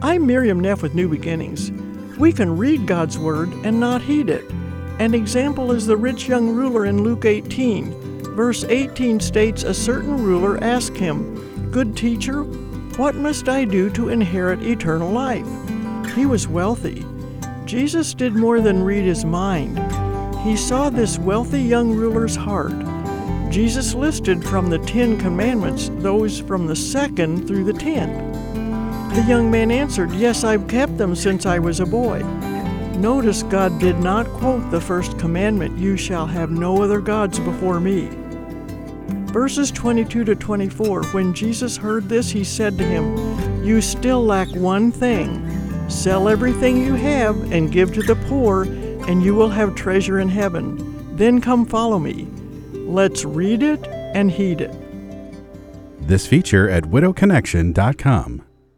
I'm Miriam Neff with New Beginnings. We can read God's Word and not heed it. An example is the rich young ruler in Luke 18. Verse 18 states, a certain ruler asked him, "Good teacher, what must I do to inherit eternal life?" He was wealthy. Jesus did more than read his mind. He saw this wealthy young ruler's heart. Jesus listed from the 10 Commandments those from the 2nd through the 10th. The young man answered, "Yes, I've kept them since I was a boy." Notice God did not quote the first commandment, "You shall have no other gods before me." Verses 22 to 24, when Jesus heard this, he said to him, "You still lack one thing. Sell everything you have and give to the poor, and you will have treasure in heaven. Then come follow me." Let's read it and heed it. This feature at widowconnection.com.